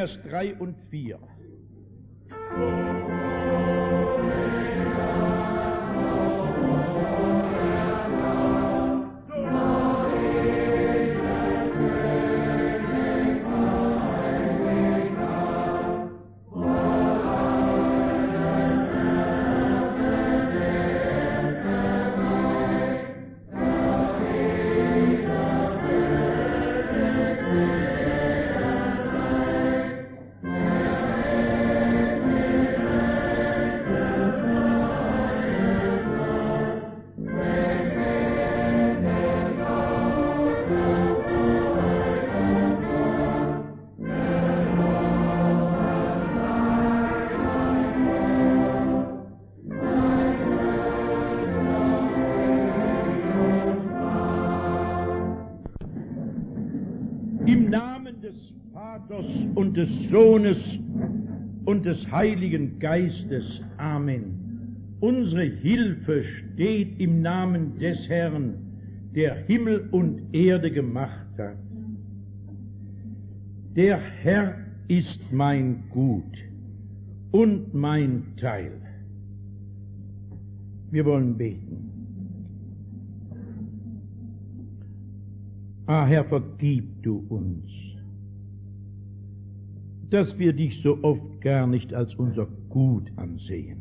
Vers 3 und 4. Im Namen des Vaters und des Sohnes und des Heiligen Geistes. Amen. Unsere Hilfe steht im Namen des Herrn, der Himmel und Erde gemacht hat. Der Herr ist mein Gut und mein Teil. Wir wollen beten. Ah, Herr, vergib du uns, dass wir dich so oft gar nicht als unser Gut ansehen,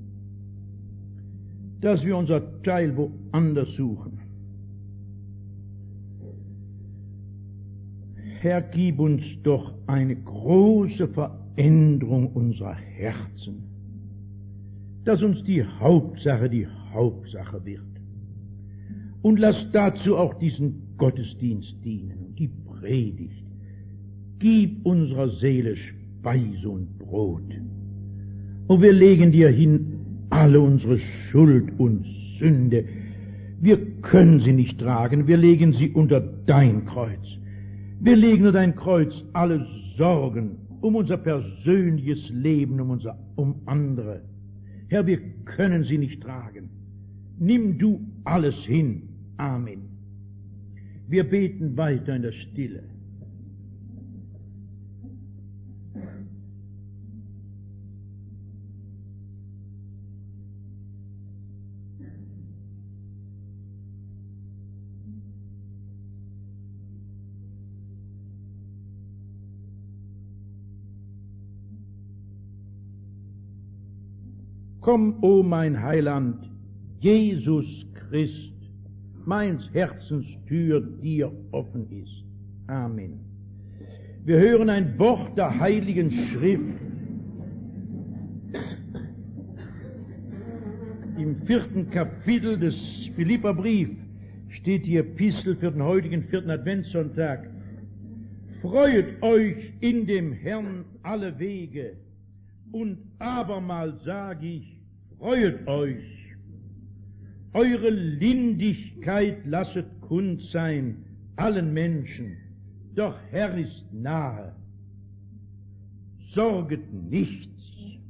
dass wir unser Teil woanders suchen. Herr, gib uns doch eine große Veränderung unserer Herzen, dass uns die Hauptsache wird. Und lass dazu auch diesen Gottesdienst dienen und die Predigt. Gib unserer Seele Speise und Brot. Und wir legen dir hin alle unsere Schuld und Sünde. Wir können sie nicht tragen, wir legen sie unter dein Kreuz. Wir legen unter dein Kreuz alle Sorgen um unser persönliches Leben, um andere. Herr, wir können sie nicht tragen. Nimm du alles hin. Amen. Wir beten weiter in der Stille. Komm, o mein Heiland, Jesus Christ, meins Herzens Tür dir offen ist. Amen. Wir hören ein Wort der Heiligen Schrift im 4. Kapitel des Philipperbrief steht die Epistel für den heutigen 4. Adventssonntag. Freuet euch in dem Herrn alle Wege, und abermals sage ich, freuet euch. Eure Lindigkeit lasset kund sein allen Menschen, doch Herr ist nahe. Sorget nichts,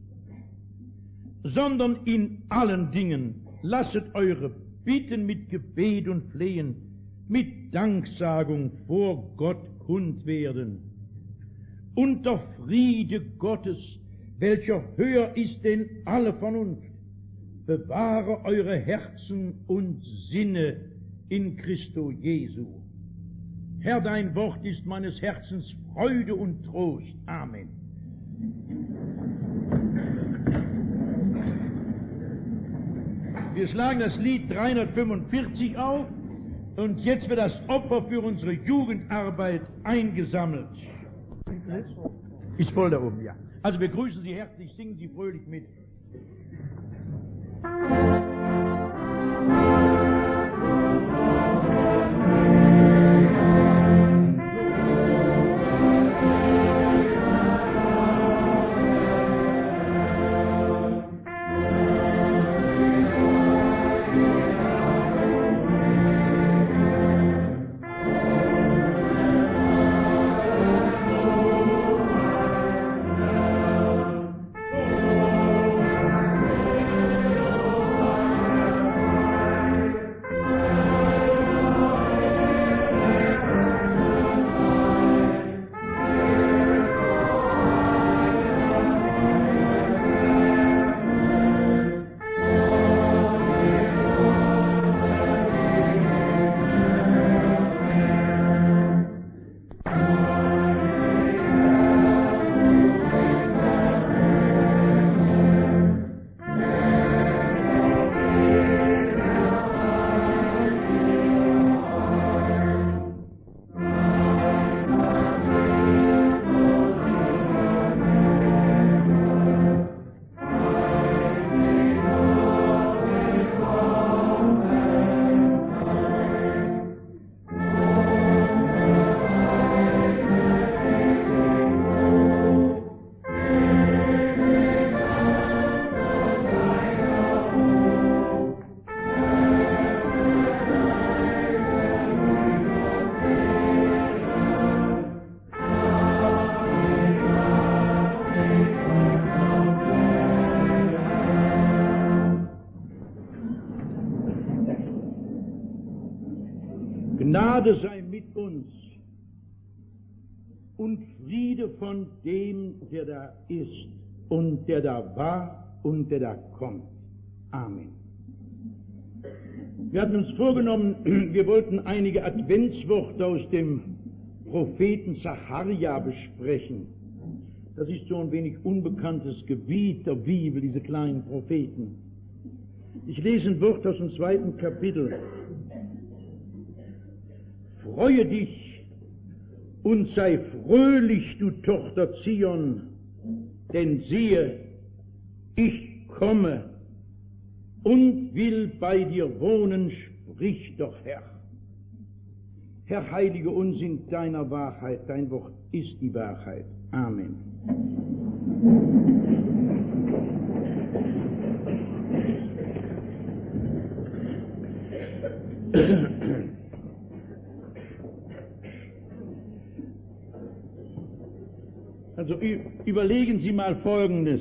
sondern in allen Dingen lasset eure Bitten mit Gebet und Flehen, mit Danksagung vor Gott kund werden. Und der Friede Gottes, welcher höher ist denn alle Vernunft, bewahre eure Herzen und Sinne in Christo Jesu. Herr, dein Wort ist meines Herzens Freude und Trost. Amen. Wir schlagen das Lied 345 auf und jetzt wird das Opfer für unsere Jugendarbeit eingesammelt. Ist voll da oben, ja. Also wir grüßen Sie herzlich, singen Sie fröhlich mit. Gnade sei mit uns und Friede von dem, der da ist und der da war und der da kommt. Amen. Wir hatten uns vorgenommen, wir wollten einige Adventsworte aus dem Propheten Sacharja besprechen. Das ist so ein wenig unbekanntes Gebiet der Bibel, diese kleinen Propheten. Ich lese ein Wort aus dem 2. Kapitel. Freue dich und sei fröhlich, du Tochter Zion, denn siehe, ich komme und will bei dir wohnen, spricht doch Herr. Herr, heilige uns in deiner Wahrheit, dein Wort ist die Wahrheit. Amen. Also überlegen Sie mal Folgendes.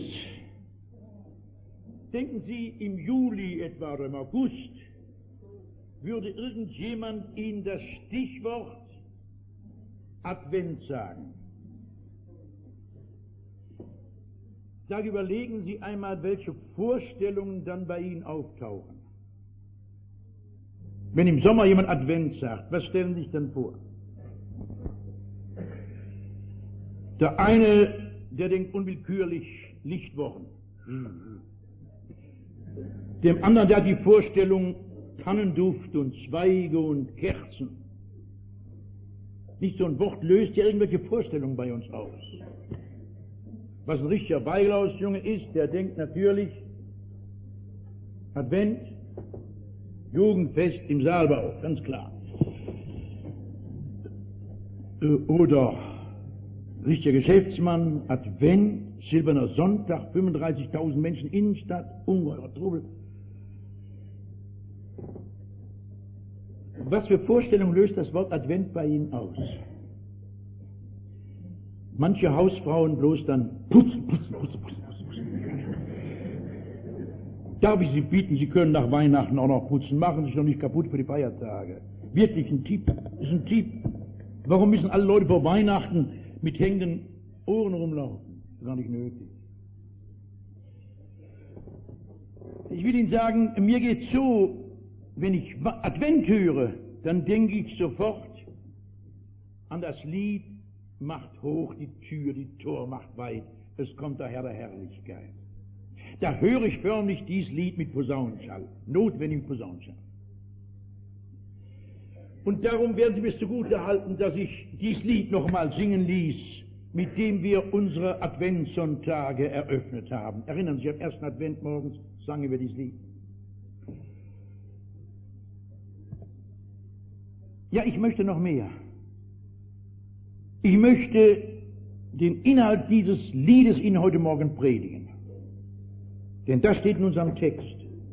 Denken Sie, im Juli etwa oder im August würde irgendjemand Ihnen das Stichwort Advent sagen. Da überlegen Sie einmal, welche Vorstellungen dann bei Ihnen auftauchen. Wenn im Sommer jemand Advent sagt, was stellen Sie sich dann vor? Der eine, der denkt unwillkürlich Lichtwochen. Dem anderen, der hat die Vorstellung Tannenduft und Zweige und Kerzen. Nicht so ein Wort löst ja irgendwelche Vorstellungen bei uns aus. Was ein richtiger Beilausjunge ist, der denkt natürlich Advent, Jugendfest im Saalbau, ganz klar. Oder richtiger Geschäftsmann, Advent, silberner Sonntag, 35.000 Menschen Innenstadt, ungeheurer Trubel. Was für Vorstellungen löst das Wort Advent bei Ihnen aus? Manche Hausfrauen bloß dann putzen. Darf ich Sie bitten, Sie können nach Weihnachten auch noch putzen, machen Sie sich noch nicht kaputt für die Feiertage. Wirklich ein Tipp, ist ein Tipp. Warum müssen alle Leute vor Weihnachten mit hängenden Ohren rumlaufen? Das ist gar nicht nötig. Ich will Ihnen sagen, mir geht's so, wenn ich Advent höre, dann denke ich sofort an das Lied, macht hoch die Tür, die Tor macht weit, es kommt der Herr der Herrlichkeit. Da höre ich förmlich dieses Lied mit Posaunenschall, notwendigem Posaunenschall. Und darum werden Sie mir zugute halten, dass ich dieses Lied nochmal singen ließ, mit dem wir unsere Adventssonntage eröffnet haben. Erinnern Sie sich, am ersten Advent morgens sangen wir dieses Lied. Ja, ich möchte noch mehr. Ich möchte den Inhalt dieses Liedes Ihnen heute Morgen predigen. Denn das steht in unserem Text.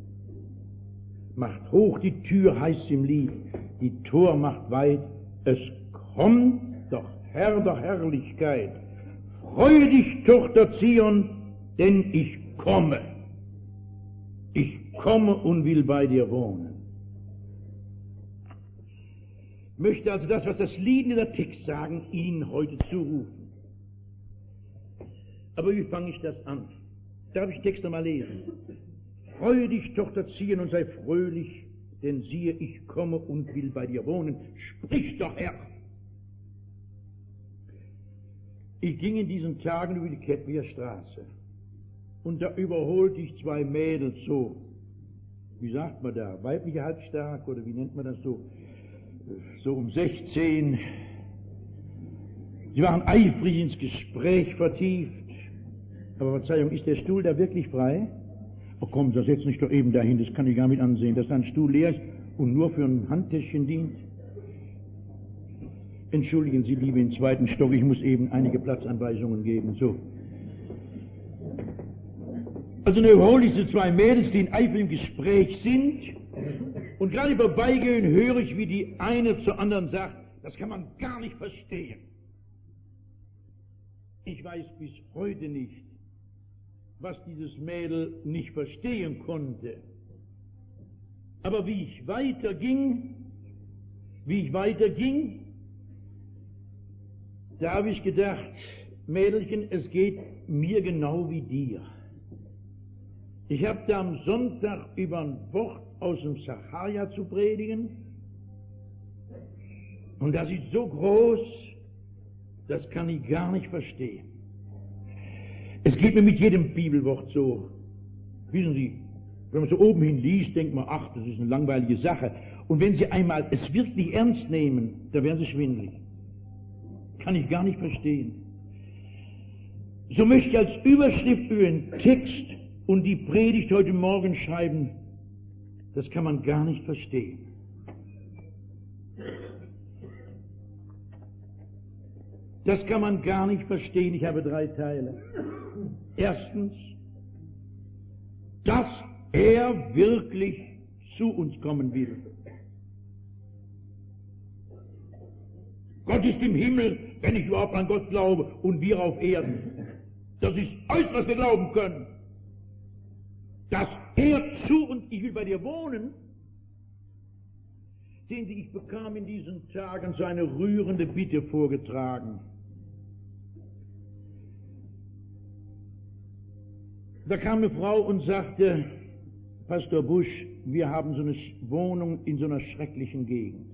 Macht hoch die Tür, heißt im Lied, die Tor macht weit, es kommt doch Herr der Herrlichkeit. Freue dich, Tochter Zion, denn ich komme. Ich komme und will bei dir wohnen. Ich möchte also das, was das Lied in der Text sagen, Ihnen heute zurufen. Aber wie fange ich das an? Darf ich den Text einmal lesen? Freue dich, Tochter Zion, und sei fröhlich, denn siehe, ich komme und will bei dir wohnen. Sprich doch, Herr! Ich ging in diesen Tagen über die Kettwiger Straße und da überholte ich zwei Mädels so, wie sagt man da, weibliche halbstark oder wie nennt man das so um 16. Sie waren eifrig ins Gespräch vertieft. Aber Verzeihung, ist der Stuhl da wirklich frei? Oh komm, das setzt nicht doch eben dahin, das kann ich gar nicht ansehen, dass da ein Stuhl leer ist und nur für ein Handtäschchen dient. Entschuldigen Sie, Liebe, im zweiten Stock, ich muss eben einige Platzanweisungen geben, so. Also dann überhole ich so zwei Mädels, die in eifrigem Gespräch sind, und gerade im Vorbeigehen höre ich, wie die eine zur anderen sagt, das kann man gar nicht verstehen. Ich weiß bis heute nicht, was dieses Mädel nicht verstehen konnte. Aber wie ich weiterging, Wie ich weiterging, da habe ich gedacht, Mädelchen, es geht mir genau wie dir. Ich habe da am Sonntag über ein Wort aus dem Sacharja zu predigen, und das ist so groß, das kann ich gar nicht verstehen. Es geht mir mit jedem Bibelwort so. Wissen Sie, wenn man so oben hin liest, denkt man, ach, das ist eine langweilige Sache. Und wenn Sie einmal es wirklich ernst nehmen, da werden Sie schwindelig. Kann ich gar nicht verstehen. So möchte ich als Überschrift über den Text und die Predigt heute Morgen schreiben, das kann man gar nicht verstehen. Das kann man gar nicht verstehen. Ich habe 3 Teile. Erstens, dass er wirklich zu uns kommen will. Gott ist im Himmel, wenn ich überhaupt an Gott glaube, und wir auf Erden. Das ist alles, was wir glauben können. Dass er zu uns, ich will bei dir wohnen. Sehen Sie, ich bekam in diesen Tagen so eine rührende Bitte vorgetragen. Da kam eine Frau und sagte, Pastor Busch, wir haben so eine Wohnung in so einer schrecklichen Gegend.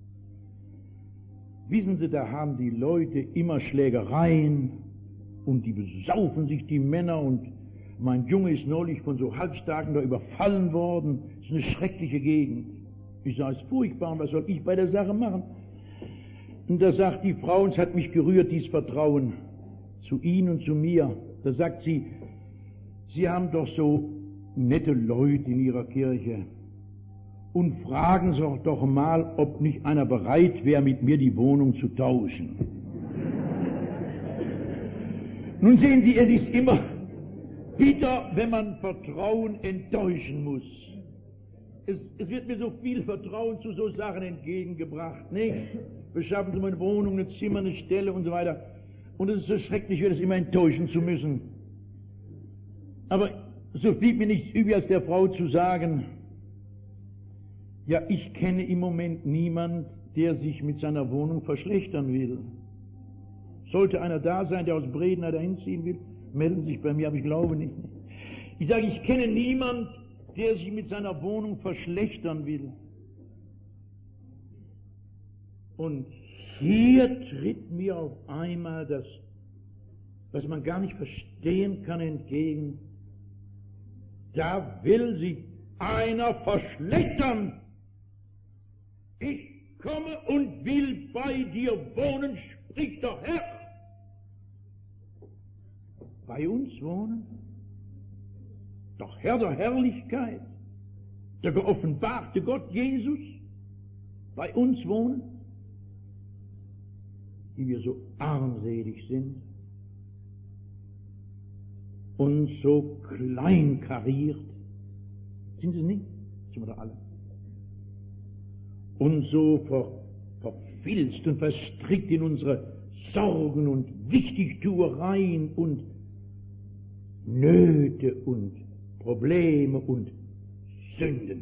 Wissen Sie, da haben die Leute immer Schlägereien und die besaufen sich, die Männer, und mein Junge ist neulich von so Halbstarken da überfallen worden. Das ist eine schreckliche Gegend. Ich sage, es ist furchtbar, und was soll ich bei der Sache machen? Und da sagt die Frau, und es hat mich gerührt, dieses Vertrauen zu Ihnen und zu mir. Da sagt sie, Sie haben doch so nette Leute in Ihrer Kirche, und fragen Sie doch mal, ob nicht einer bereit wäre, mit mir die Wohnung zu tauschen. Nun sehen Sie, es ist immer bitter, wenn man Vertrauen enttäuschen muss. Es wird mir so viel Vertrauen zu so Sachen entgegengebracht, nicht? Beschaffen Sie mal eine Wohnung, ein Zimmer, eine Stelle und so weiter. Und es ist so schrecklich, das immer enttäuschen zu müssen. Aber so blieb mir nichts übrig, als der Frau zu sagen, ja, ich kenne im Moment niemand, der sich mit seiner Wohnung verschlechtern will. Sollte einer da sein, der aus Bredner dahin ziehen will, melden Sie sich bei mir, aber ich glaube nicht. Ich sage, ich kenne niemand, der sich mit seiner Wohnung verschlechtern will. Und hier tritt mir auf einmal das, was man gar nicht verstehen kann, entgegen. Da will sich einer verschlechtern. Ich komme und will bei dir wohnen, spricht der Herr. Bei uns wohnen? Doch Herr der Herrlichkeit, der geoffenbarte Gott Jesus, bei uns wohnen, die wir so armselig sind und so kleinkariert, sind sie nicht? Sind wir doch alle. Und so verfilzt und verstrickt in unsere Sorgen und Wichtigtuereien und Nöte und Probleme und Sünden.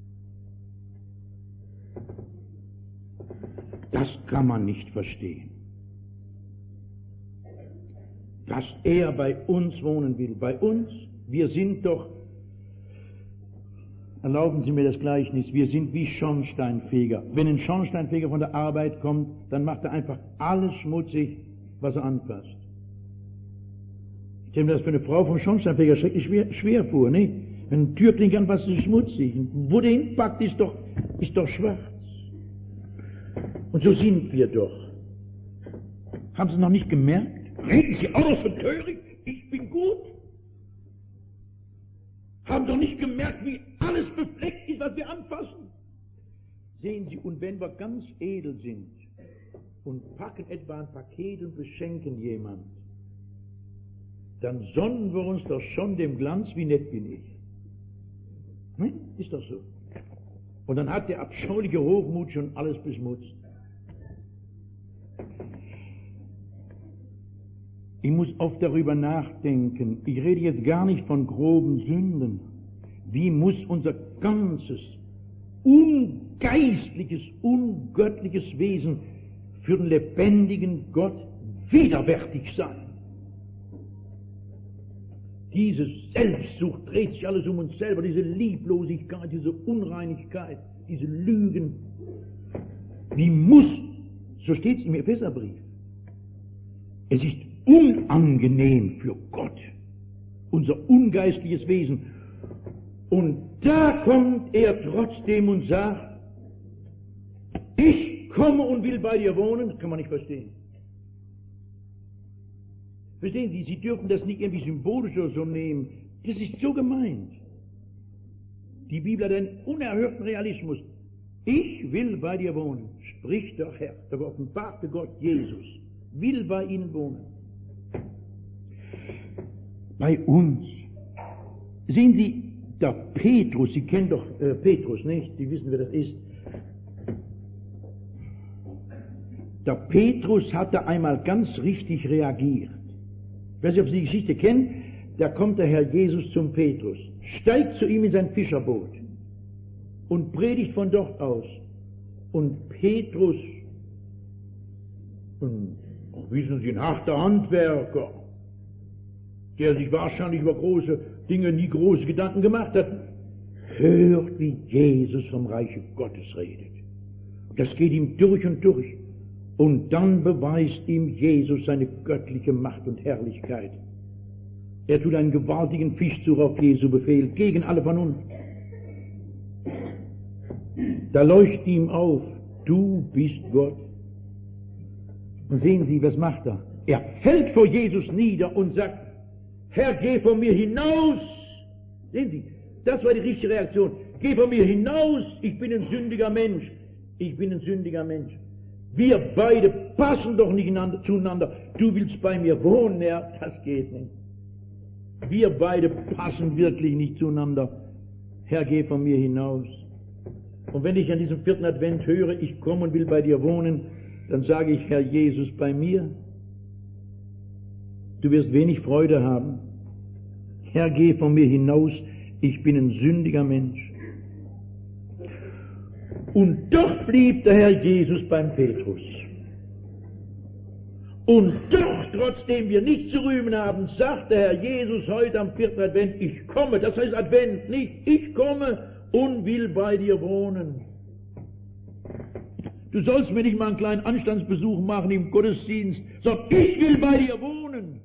Das kann man nicht verstehen. Dass er bei uns wohnen will. Bei uns, wir sind doch, erlauben Sie mir das Gleichnis, wir sind wie Schornsteinfeger. Wenn ein Schornsteinfeger von der Arbeit kommt, dann macht er einfach alles schmutzig, was er anfasst. Ich stelle mir das für eine Frau vom Schornsteinfeger schrecklich schwer vor, nicht? Wenn ein Türklinker anfasst, ist es schmutzig. Und wo der hinpackt, ist doch schwarz. Und so sind wir doch. Haben Sie noch nicht gemerkt? Reden Sie auch noch so töricht? Ich bin gut. Haben doch nicht gemerkt, wie alles befleckt ist, was wir anfassen? Sehen Sie, und wenn wir ganz edel sind und packen etwa ein Paket und beschenken jemand, dann sonnen wir uns doch schon dem Glanz, wie nett bin ich. Hm? Ist doch so. Und dann hat der abscheuliche Hochmut schon alles beschmutzt. Ich muss oft darüber nachdenken. Ich rede jetzt gar nicht von groben Sünden. Wie muss unser ganzes ungeistliches, ungöttliches Wesen für den lebendigen Gott widerwärtig sein. Diese Selbstsucht dreht sich alles um uns selber, diese Lieblosigkeit, diese Unreinigkeit, diese Lügen. Die muss, so steht es im Epheserbrief, es ist unangenehm für Gott, unser ungeistliches Wesen. Und da kommt er trotzdem und sagt, ich komme und will bei dir wohnen. Das kann man nicht verstehen. Verstehen Sie, Sie dürfen das nicht irgendwie symbolisch oder so nehmen. Das ist so gemeint. Die Bibel hat einen unerhörten Realismus. Ich will bei dir wohnen, spricht der Herr, der offenbarte Gott, Jesus, will bei Ihnen wohnen. Bei uns. Sehen Sie, der Petrus, Sie kennen doch Petrus, nicht? Sie wissen, wer das ist. Der Petrus hatte einmal ganz richtig reagiert. Ich weiß nicht, ob Sie die Geschichte kennen. Da kommt der Herr Jesus zum Petrus, steigt zu ihm in sein Fischerboot und predigt von dort aus. Und Petrus, wissen Sie, ein harter Handwerker, der sich wahrscheinlich über große Dinge nie große Gedanken gemacht hat, hört, wie Jesus vom Reiche Gottes redet. Das geht ihm durch und durch. Und dann beweist ihm Jesus seine göttliche Macht und Herrlichkeit. Er tut einen gewaltigen Fischzug auf Jesu Befehl gegen alle Vernunft. Da leuchtet ihm auf, du bist Gott. Und sehen Sie, was macht er? Er fällt vor Jesus nieder und sagt, Herr, geh von mir hinaus. Sehen Sie, das war die richtige Reaktion. Geh von mir hinaus, ich bin ein sündiger Mensch. Ich bin ein sündiger Mensch. Wir beide passen doch nicht zueinander. Du willst bei mir wohnen, Herr, das geht nicht. Wir beide passen wirklich nicht zueinander. Herr, geh von mir hinaus. Und wenn ich an diesem 4. Advent höre, ich komme und will bei dir wohnen, dann sage ich, Herr Jesus, bei mir, du wirst wenig Freude haben. Herr, geh von mir hinaus, ich bin ein sündiger Mensch. Und doch blieb der Herr Jesus beim Petrus. Und doch, trotzdem wir nicht zu rühmen haben, sagt der Herr Jesus heute am 4. Advent, ich komme, das heißt Advent nicht, ich komme und will bei dir wohnen. Du sollst mir nicht mal einen kleinen Anstandsbesuch machen im Gottesdienst, sondern ich will bei dir wohnen.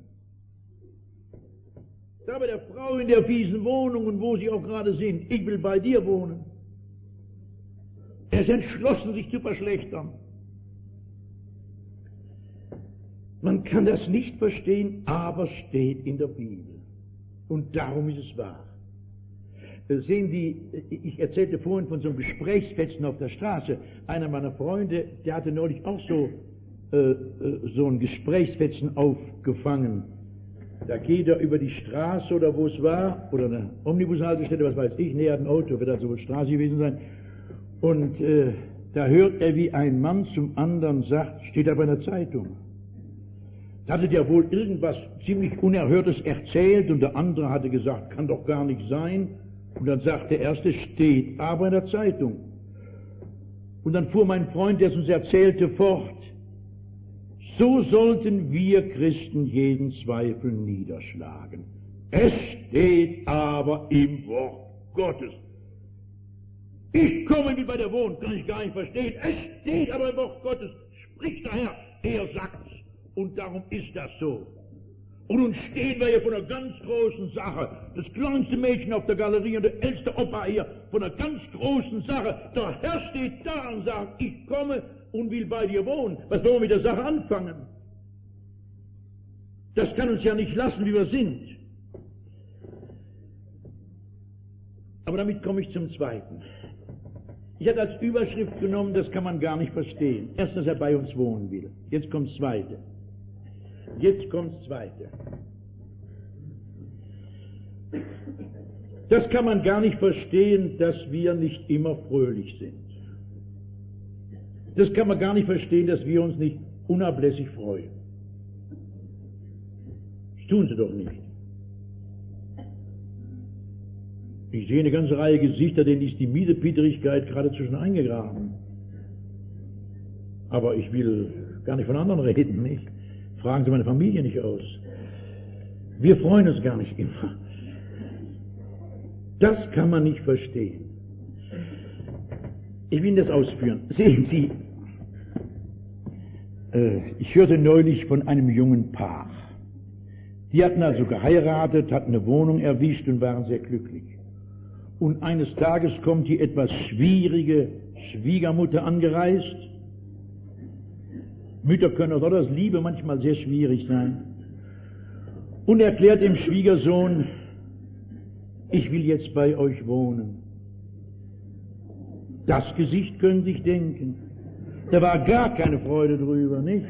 Da bei der Frau in der fiesen Wohnung und wo sie auch gerade sind, ich will bei dir wohnen. Er ist entschlossen, sich zu verschlechtern. Man kann das nicht verstehen, aber steht in der Bibel. Und darum ist es wahr. Sehen Sie, ich erzählte vorhin von so einem Gesprächsfetzen auf der Straße. Einer meiner Freunde, der hatte neulich auch so ein Gesprächsfetzen aufgefangen. Da geht er über die Straße oder wo es war, oder eine Omnibushaltestelle, was weiß ich, näher an ein Auto, wird also wohl Straße gewesen sein. Und da hört er, wie ein Mann zum anderen sagt, steht da bei einer Zeitung. Da hatte der wohl irgendwas ziemlich Unerhörtes erzählt und der andere hatte gesagt, kann doch gar nicht sein. Und dann sagt der Erste, steht aber in der Zeitung. Und dann fuhr mein Freund, der es uns erzählte, fort. So sollten wir Christen jeden Zweifel niederschlagen. Es steht aber im Wort Gottes. Ich komme wie bei der Wohn, kann ich gar nicht verstehen. Es steht aber im Wort Gottes, spricht der Herr, er sagt's. Und darum ist das so. Und nun stehen wir hier vor einer ganz großen Sache. Das kleinste Mädchen auf der Galerie und der älteste Opa hier vor einer ganz großen Sache. Der Herr steht da und sagt, ich komme und will bei dir wohnen. Was wollen wir mit der Sache anfangen? Das kann uns ja nicht lassen, wie wir sind. Aber damit komme ich zum Zweiten. Ich hatte als Überschrift genommen, das kann man gar nicht verstehen. Erst, dass er bei uns wohnen will. Jetzt kommt das Zweite. Das kann man gar nicht verstehen, dass wir nicht immer fröhlich sind. Das kann man gar nicht verstehen, dass wir uns nicht unablässig freuen. Das tun sie doch nicht. Ich sehe eine ganze Reihe Gesichter, denen ist die Miesepieterigkeit geradezu schon eingegraben. Aber ich will gar nicht von anderen reden, nicht? Fragen Sie meine Familie nicht aus. Wir freuen uns gar nicht immer. Das kann man nicht verstehen. Ich will Ihnen das ausführen. Sehen Sie, ich hörte neulich von einem jungen Paar. Die hatten also geheiratet, hatten eine Wohnung erwischt und waren sehr glücklich. Und eines Tages kommt die etwas schwierige Schwiegermutter angereist. Mütter können auch aus Liebe manchmal sehr schwierig sein. Und erklärt dem Schwiegersohn, ich will jetzt bei euch wohnen. Das Gesicht können Sie sich denken. Da war gar keine Freude drüber, nicht?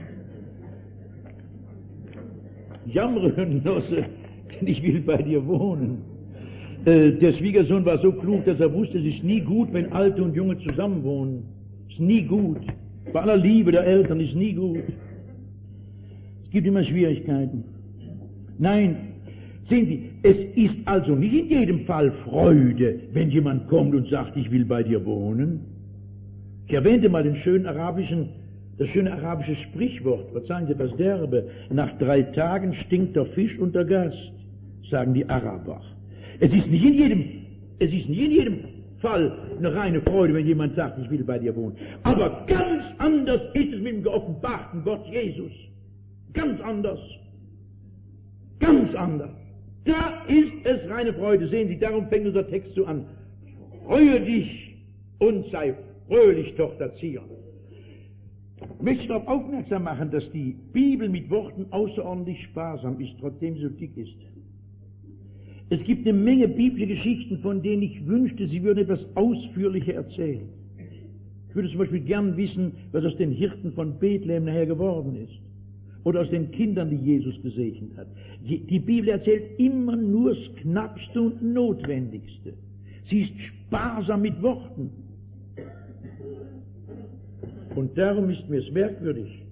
Jammere, Genosse, denn ich will bei dir wohnen. Der Schwiegersohn war so klug, dass er wusste, es ist nie gut, wenn Alte und Junge zusammenwohnen. Es ist nie gut. Bei aller Liebe der Eltern ist nie gut. Es gibt immer Schwierigkeiten. Nein, sehen Sie, es ist also nicht in jedem Fall Freude, wenn jemand kommt und sagt, ich will bei dir wohnen. Ich erwähnte mal das schöne arabische Sprichwort, verzeihen Sie das derbe, nach 3 Tagen stinkt der Fisch und der Gast, sagen die Araber. Es ist nicht in jedem Fall eine reine Freude, wenn jemand sagt, ich will bei dir wohnen. Aber ganz anders ist es mit dem geoffenbarten Gott Jesus. Ganz anders. Ganz anders. Da ist es reine Freude. Sehen Sie, darum fängt unser Text so an. Freue dich und sei fröhlich, Tochter Zion. Ich möchte darauf aufmerksam machen, dass die Bibel mit Worten außerordentlich sparsam ist, trotzdem sie so dick ist. Es gibt eine Menge biblische Geschichten, von denen ich wünschte, sie würden etwas ausführlicher erzählen. Ich würde zum Beispiel gern wissen, was aus den Hirten von Bethlehem nachher geworden ist. Oder aus den Kindern, die Jesus gesegnet hat. Die Bibel erzählt immer nur das Knappste und Notwendigste. Sie ist sparsam mit Worten. Und darum ist mir es merkwürdig,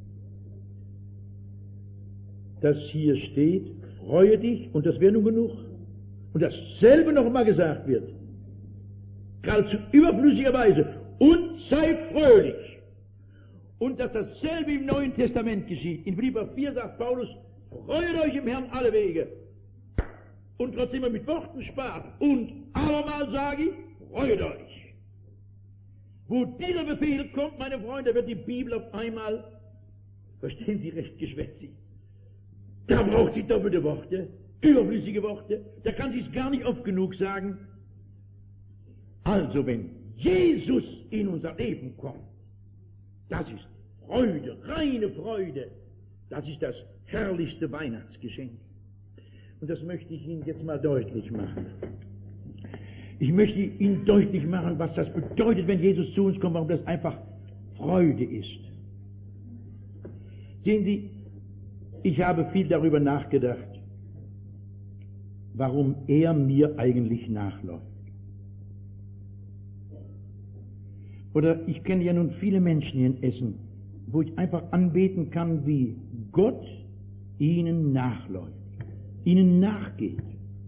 dass hier steht, freue dich, und das wäre nun genug. Und dasselbe noch einmal gesagt wird, geradezu überflüssigerweise, und sei fröhlich. Und dass dasselbe im Neuen Testament geschieht. In Philipper 4 sagt Paulus, freut euch im Herrn alle Wege. Und trotzdem er mit Worten spart. Und abermal sage ich, freut euch. Wo dieser Befehl kommt, meine Freunde, wird die Bibel auf einmal, verstehen Sie, recht geschwätzig. Da braucht sie doppelte Worte, überflüssige Worte, da kann sie es gar nicht oft genug sagen. Also wenn Jesus in unser Leben kommt, das ist Freude, reine Freude, das ist das herrlichste Weihnachtsgeschenk. Und das möchte ich Ihnen jetzt mal deutlich machen. Ich möchte Ihnen deutlich machen, was das bedeutet, wenn Jesus zu uns kommt, warum das einfach Freude ist. Sehen Sie, ich habe viel darüber nachgedacht, warum er mir eigentlich nachläuft. Oder ich kenne ja nun viele Menschen hier in Essen, wo ich einfach anbeten kann, wie Gott ihnen nachläuft, ihnen nachgeht.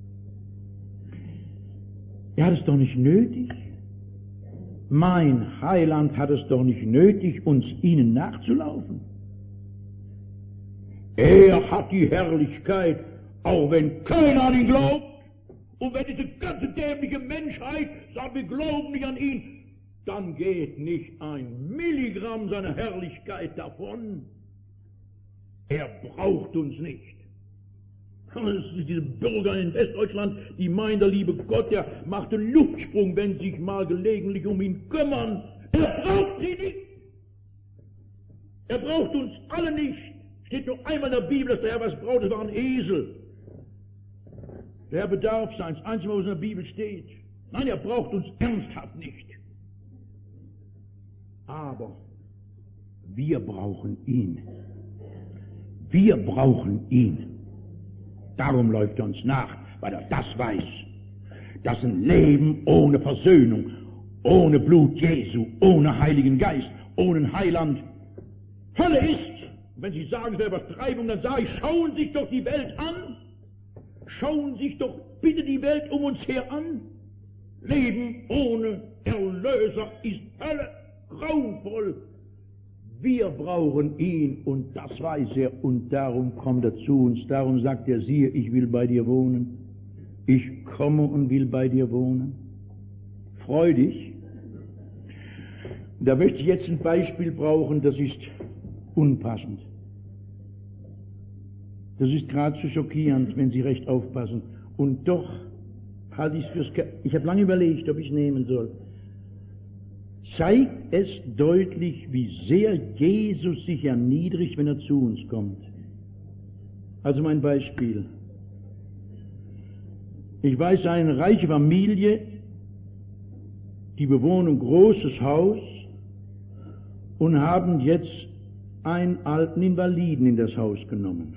Er hat es doch nicht nötig. Mein Heiland hat es doch nicht nötig, uns ihnen nachzulaufen. Er hat die Herrlichkeit, auch wenn keiner an ihn glaubt. Und wenn diese ganze dämliche Menschheit sagt, wir glauben nicht an ihn, dann geht nicht ein Milligramm seiner Herrlichkeit davon. Er braucht uns nicht. Das ist diese Bürger in Westdeutschland, die meinen, der liebe Gott, der macht einen Luftsprung, wenn sie sich mal gelegentlich um ihn kümmern. Er braucht sie nicht. Er braucht uns alle nicht. Steht nur einmal in der Bibel, dass der Herr was braucht, das war ein Esel. Der Herr bedarf sein, das Einzige, was in der Bibel steht. Nein, er braucht uns ernsthaft nicht. Aber wir brauchen ihn. Wir brauchen ihn. Darum läuft er uns nach, weil er das weiß, dass ein Leben ohne Versöhnung, ohne Blut Jesu, ohne Heiligen Geist, ohne Heiland Hölle ist. Und wenn Sie sagen, es wäre Übertreibung, dann sage ich, schauen Sie sich doch die Welt an. Schauen Sie sich doch bitte die Welt um uns her an. Leben ohne Erlöser ist Hölle, grauenvoll. Wir brauchen ihn und das weiß er und darum kommt er zu uns. Darum sagt er, siehe, ich will bei dir wohnen. Ich komme und will bei dir wohnen. Freu dich. Da möchte ich jetzt ein Beispiel brauchen, das ist unpassend. Das ist geradezu schockierend, wenn Sie recht aufpassen. Und doch halte ich es ich habe lange überlegt, ob ich es nehmen soll. Zeigt es deutlich, wie sehr Jesus sich erniedrigt, wenn er zu uns kommt. Also mein Beispiel. Ich weiß, eine reiche Familie, die bewohnen ein großes Haus und haben jetzt einen alten Invaliden in das Haus genommen.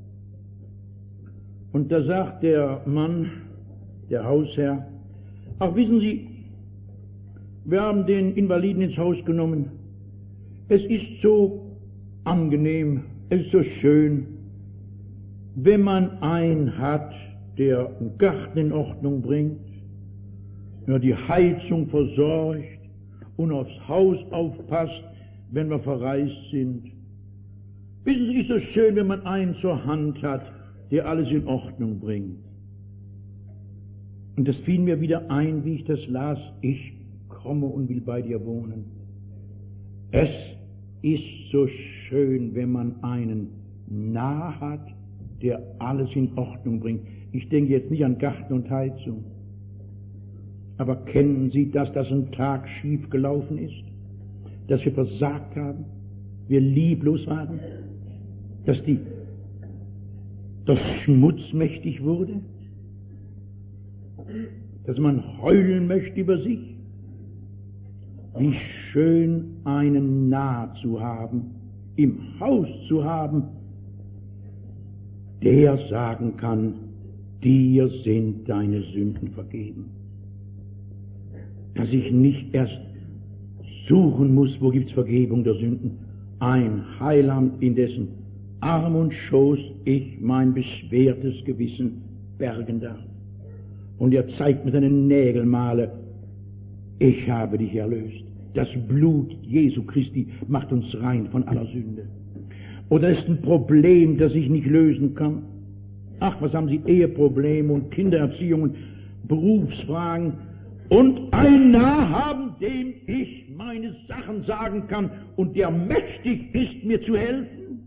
Und da sagt der Mann, der Hausherr, ach wissen Sie, wir haben den Invaliden ins Haus genommen. Es ist so angenehm, es ist so schön, wenn man einen hat, der einen Garten in Ordnung bringt, ja, die Heizung versorgt und aufs Haus aufpasst, wenn wir verreist sind. Wissen Sie, es ist so schön, wenn man einen zur Hand hat, der alles in Ordnung bringt. Und das fiel mir wieder ein, wie ich das las, ich komme und will bei dir wohnen. Es ist so schön, wenn man einen nah hat, der alles in Ordnung bringt. Ich denke jetzt nicht an Garten und Heizung. Aber kennen Sie, dass das ein Tag schief gelaufen ist? Dass wir versagt haben? Wir lieblos waren? Dass das Schmutz mächtig wurde? Dass man heulen möchte über sich? Wie schön, einen nah zu haben, im Haus zu haben, der sagen kann, dir sind deine Sünden vergeben. Dass ich nicht erst suchen muss, wo gibt's Vergebung der Sünden. Ein Heiland, in dessen Arm und Schoß ich mein beschwertes Gewissen bergen darf. Und er zeigt mit seinen Nägelmale, ich habe dich erlöst. Das Blut Jesu Christi macht uns rein von aller Sünde. Oder ist ein Problem, das ich nicht lösen kann? Ach, was haben Sie, Eheprobleme und Kindererziehung und Berufsfragen und ein Nah haben, dem ich meine Sachen sagen kann und der mächtig ist, mir zu helfen?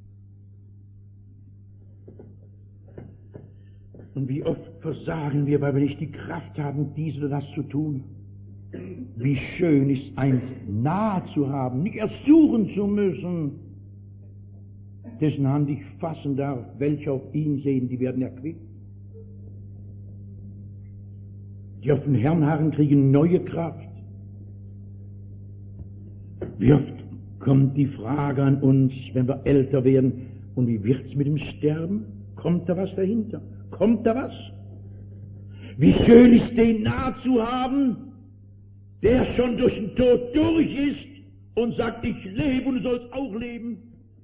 Und wie oft versagen wir, weil wir nicht die Kraft haben, dies oder das zu tun. Wie schön ist, ein Nah zu haben, nicht erst suchen zu müssen, dessen Hand ich fassen darf, welche auf ihn sehen, die werden erquickt. Die auf den Herrn harren, kriegen neue Kraft. Wie oft kommt die Frage an uns, wenn wir älter werden, und wie wird's mit dem Sterben? Kommt da was dahinter? Kommt da was? Wie schön ist, den nah zu haben, der schon durch den Tod durch ist und sagt, ich lebe und du sollst auch leben.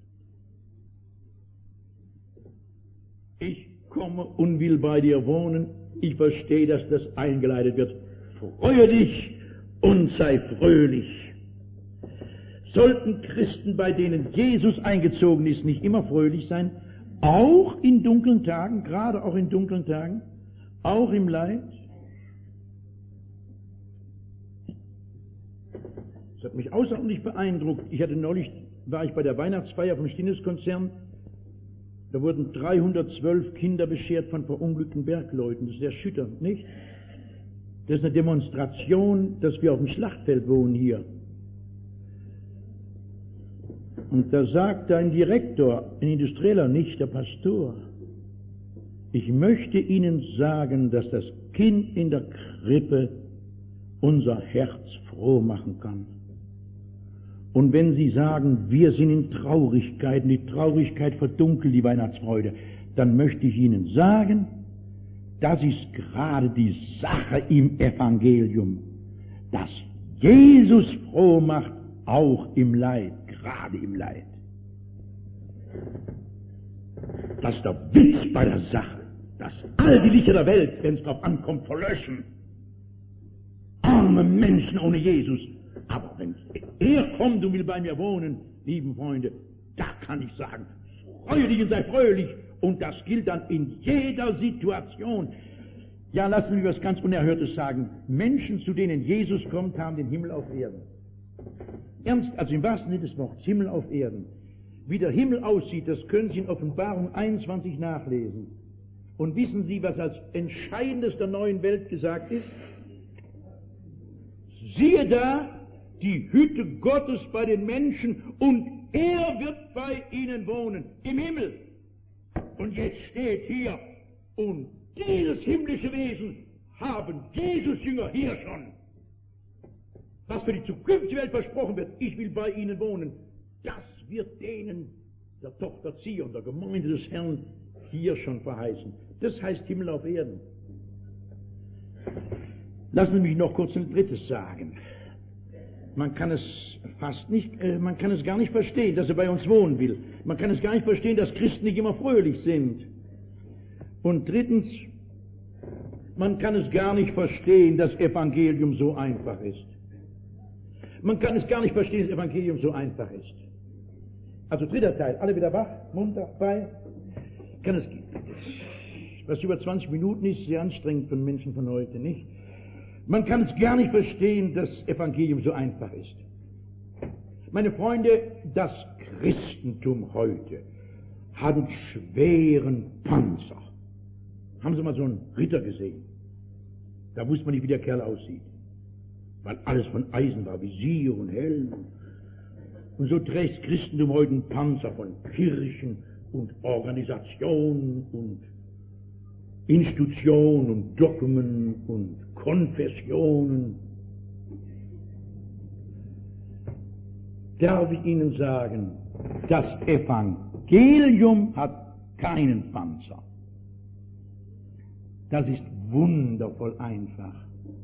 Ich komme und will bei dir wohnen. Ich verstehe, dass das eingeleitet wird. Freue dich und sei fröhlich. Sollten Christen, bei denen Jesus eingezogen ist, nicht immer fröhlich sein? Auch in dunklen Tagen, gerade auch in dunklen Tagen, auch im Leid? Das hat mich außerordentlich beeindruckt. War ich bei der Weihnachtsfeier vom Stinnes-Konzern. Da wurden 312 Kinder beschert von verunglückten Bergleuten. Das ist erschütternd, nicht? Das ist eine Demonstration, dass wir auf dem Schlachtfeld wohnen hier. Und da sagt ein Direktor, ein Industrieller, nicht der Pastor, ich möchte Ihnen sagen, dass das Kind in der Krippe unser Herz froh machen kann. Und wenn Sie sagen, wir sind in Traurigkeit, und die Traurigkeit verdunkelt die Weihnachtsfreude, dann möchte ich Ihnen sagen, das ist gerade die Sache im Evangelium, dass Jesus froh macht, auch im Leid, gerade im Leid. Das ist der Witz bei der Sache, dass all die Lichter der Welt, wenn es drauf ankommt, verlöschen. arme Menschen ohne Jesus. Aber wenn er kommt und will bei mir wohnen, lieben Freunde, da kann ich sagen, freue dich und sei fröhlich. Und das gilt dann in jeder Situation. Ja, lassen wir was ganz Unerhörtes sagen. Menschen, zu denen Jesus kommt, haben den Himmel auf Erden. Ernst, also im wahrsten Sinne des Wortes, Himmel auf Erden. Wie der Himmel aussieht, das können Sie in Offenbarung 21 nachlesen. Und wissen Sie, was als Entscheidendes der neuen Welt gesagt ist? Siehe da, die Hütte Gottes bei den Menschen, und er wird bei ihnen wohnen, im Himmel. Und jetzt steht hier, und dieses himmlische Wesen haben Jesus Jünger hier schon. Was für die zukünftige Welt versprochen wird, ich will bei ihnen wohnen, das wird denen, der Tochter Zion, der Gemeinde des Herrn, hier schon verheißen. Das heißt Himmel auf Erden. Lassen Sie mich noch kurz ein drittes sagen. Man kann es man kann es gar nicht verstehen, dass er bei uns wohnen will. Man kann es gar nicht verstehen, dass Christen nicht immer fröhlich sind. Und drittens, man kann es gar nicht verstehen, dass Evangelium so einfach ist. Man kann es gar nicht verstehen, dass Evangelium so einfach ist. Also dritter Teil, alle wieder wach, munter, frei. Was über 20 Minuten ist, sehr anstrengend für Menschen von heute, nicht? Man kann es gar nicht verstehen, dass Evangelium so einfach ist. Meine Freunde, das Christentum heute hat einen schweren Panzer. Haben Sie mal so einen Ritter gesehen? Da wusste man nicht, wie der Kerl aussieht. Weil alles von Eisen war, Visier und Helm. Und so trägt das Christentum heute einen Panzer von Kirchen und Organisationen und Institutionen und Dogmen und Konfessionen. Darf ich Ihnen sagen, das Evangelium hat keinen Panzer. Das ist wundervoll einfach.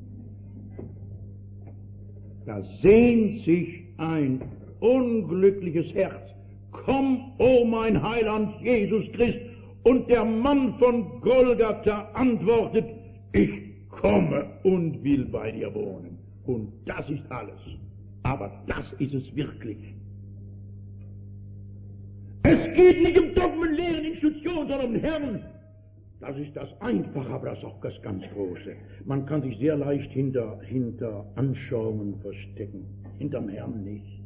Da sehnt sich ein unglückliches Herz. Komm, o mein Heiland Jesus Christ. Und der Mann von Golgatha antwortet, ich komme und will bei dir wohnen. Und das ist alles. Aber das ist es wirklich. Es geht nicht um Dogmenlehren, Institutionen, sondern um den Herrn. Das ist das Einfache, aber das ist auch das ganz Große. Man kann sich sehr leicht hinter Anschauungen verstecken, hinterm Herrn nicht.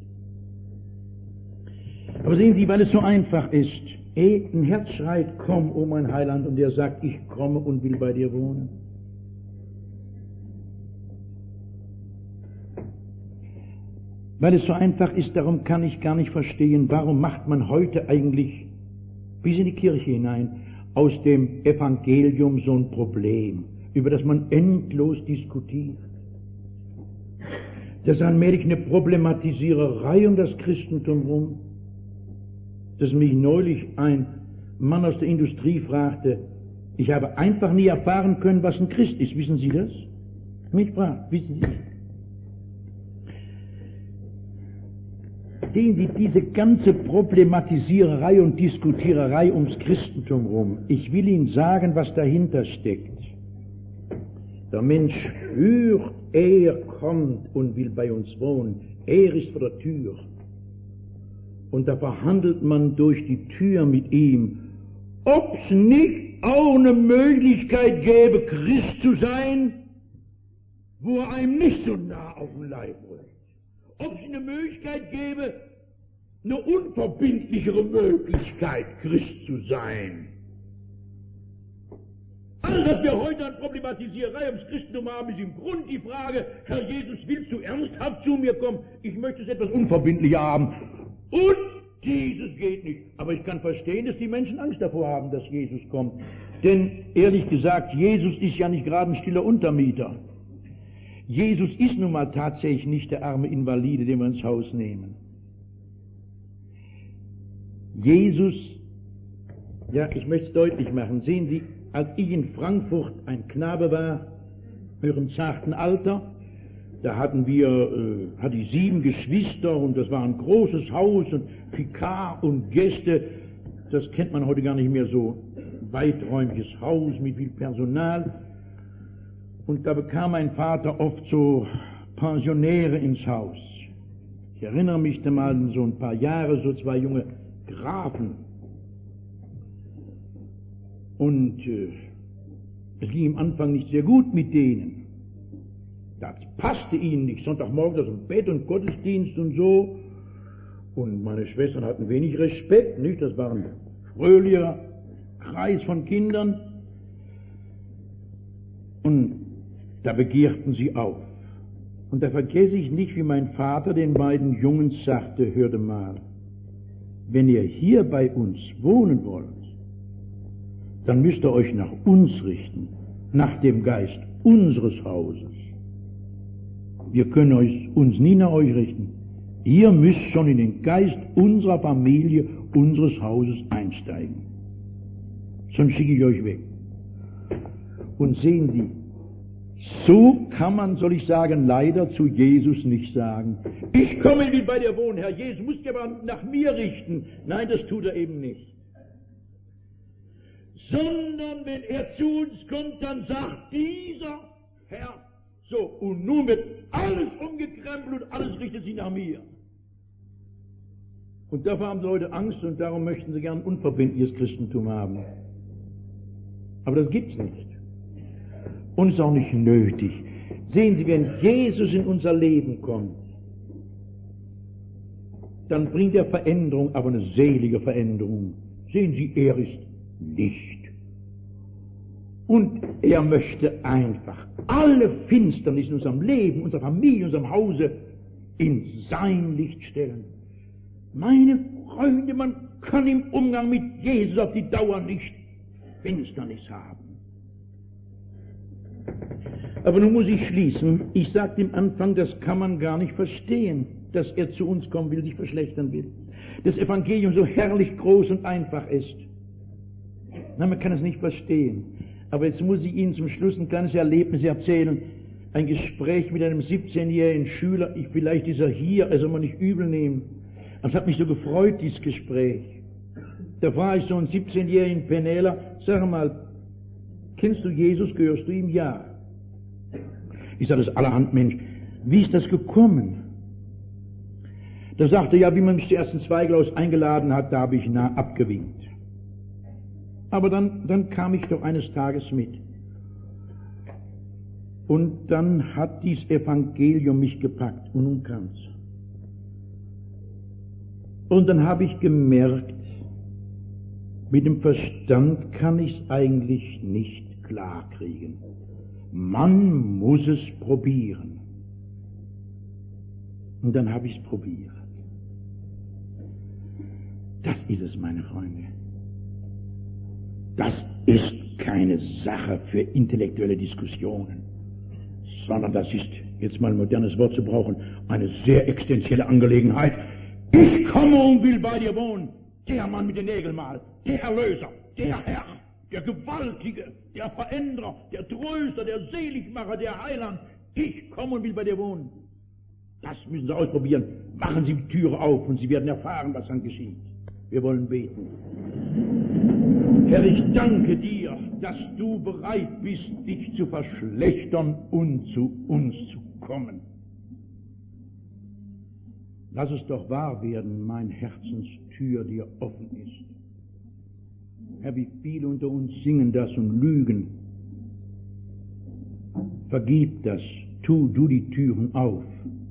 Aber sehen Sie, weil es so einfach ist, ein Herz schreit, komm, o mein Heiland, und er sagt, ich komme und will bei dir wohnen. Weil es so einfach ist, darum kann ich gar nicht verstehen, warum macht man heute eigentlich bis in die Kirche hinein aus dem Evangelium so ein Problem, über das man endlos diskutiert. Das ist allmählich eine Problematisiererei um das Christentum rum, dass mich neulich ein Mann aus der Industrie fragte, ich habe einfach nie erfahren können, was ein Christ ist. Wissen Sie das? Mich fragt, wissen Sie? Sehen Sie, diese ganze Problematisiererei und Diskutiererei ums Christentum rum. Ich will Ihnen sagen, was dahinter steckt. Der Mensch hört, er kommt und will bei uns wohnen. Er ist vor der Tür. Und da verhandelt man durch die Tür mit ihm, ob es nicht auch eine Möglichkeit gäbe, Christ zu sein, wo er einem nicht so nah auf den Leib rückt. Ob es eine Möglichkeit gäbe, eine unverbindlichere Möglichkeit, Christ zu sein. Alles, was wir heute an Problematisierei ums Christentum haben, ist im Grund die Frage, Herr Jesus, willst du ernsthaft zu mir kommen? Ich möchte es etwas unverbindlicher haben. Und dieses geht nicht. Aber ich kann verstehen, dass die Menschen Angst davor haben, dass Jesus kommt. Denn, ehrlich gesagt, Jesus ist ja nicht gerade ein stiller Untermieter. Jesus ist nun mal tatsächlich nicht der arme Invalide, den wir ins Haus nehmen. Jesus, ja, ich möchte es deutlich machen. Sehen Sie, als ich in Frankfurt ein Knabe war, in ihrem zarten Alter, da hatte ich 7 Geschwister und das war ein großes Haus und Vikar und Gäste. Das kennt man heute gar nicht mehr so. Weiträumiges Haus mit viel Personal. Und da bekam mein Vater oft so Pensionäre ins Haus. Ich erinnere mich da mal so ein paar Jahre, so 2 junge Grafen. Und es ging am Anfang nicht sehr gut mit denen. Das passte ihnen nicht. Sonntagmorgen aus dem Bett und Gottesdienst und so. Und meine Schwestern hatten wenig Respekt, nicht? Das war ein fröhlicher Kreis von Kindern. Und da begehrten sie auf. Und da vergesse ich nicht, wie mein Vater den beiden Jungs sagte, hörte mal, wenn ihr hier bei uns wohnen wollt, dann müsst ihr euch nach uns richten, nach dem Geist unseres Hauses. Wir können uns nie nach euch richten. Ihr müsst schon in den Geist unserer Familie, unseres Hauses einsteigen. Sonst schicke ich euch weg. Und sehen Sie, so kann man, soll ich sagen, leider zu Jesus nicht sagen, ich komme will bei dir wohnen, Herr Jesus, musst dich aber nach mir richten. Nein, das tut er eben nicht. Sondern wenn er zu uns kommt, dann sagt dieser Herr, so, und nun wird alles umgekrempelt und alles richtet sich nach mir. Und davor haben die Leute Angst und darum möchten sie gern ein unverbindliches Christentum haben. Aber das gibt's nicht. Und ist auch nicht nötig. Sehen Sie, wenn Jesus in unser Leben kommt, dann bringt er Veränderung, aber eine selige Veränderung. Sehen Sie, er ist Licht. Und er möchte einfach alle Finsternis in unserem Leben, unserer Familie, in unserem Hause in sein Licht stellen. Meine Freunde, man kann im Umgang mit Jesus auf die Dauer nicht Finsternis haben. Aber nun muss ich schließen. Ich sagte im Anfang, das kann man gar nicht verstehen, dass er zu uns kommen will, sich verschlechtern will. Das Evangelium so herrlich groß und einfach ist. Na, man kann es nicht verstehen. Aber jetzt muss ich Ihnen zum Schluss ein kleines Erlebnis erzählen. Ein Gespräch mit einem 17-jährigen Schüler. Vielleicht ist er hier, er soll man nicht übel nehmen. Es hat mich so gefreut, dieses Gespräch. Da war ich so einen 17-jährigen Penäler. Sag mal, kennst du Jesus, gehörst du ihm? Ja. Ich sage, das allerhand Mensch. Wie ist das gekommen? Da sagte er, ja, wie man mich zuerst ins Zweiglaus eingeladen hat, da habe ich abgewinkt. Aber dann kam ich doch eines Tages mit. Und dann hat dieses Evangelium mich gepackt. Und nun kam's. Und dann habe ich gemerkt, mit dem Verstand kann ich es eigentlich nicht klarkriegen. Man muss es probieren. Und dann habe ich es probiert. Das ist es, meine Freunde. Das ist keine Sache für intellektuelle Diskussionen, sondern das ist, jetzt mal ein modernes Wort zu brauchen, eine sehr existenzielle Angelegenheit. Ich komme und will bei dir wohnen. Der Mann mit den Nägeln malt, der Erlöser, der Herr, der Gewaltige, der Veränderer, der Tröster, der Seligmacher, der Heiland. Ich komme und will bei dir wohnen. Das müssen Sie ausprobieren. Machen Sie die Türe auf und Sie werden erfahren, was dann geschieht. Wir wollen beten. Herr, ich danke dir, dass du bereit bist, dich zu verschlechtern und zu uns zu kommen. Lass es doch wahr werden, mein Herzenstür dir offen ist. Herr, wie viele unter uns singen das und lügen. Vergib das, tu du die Türen auf.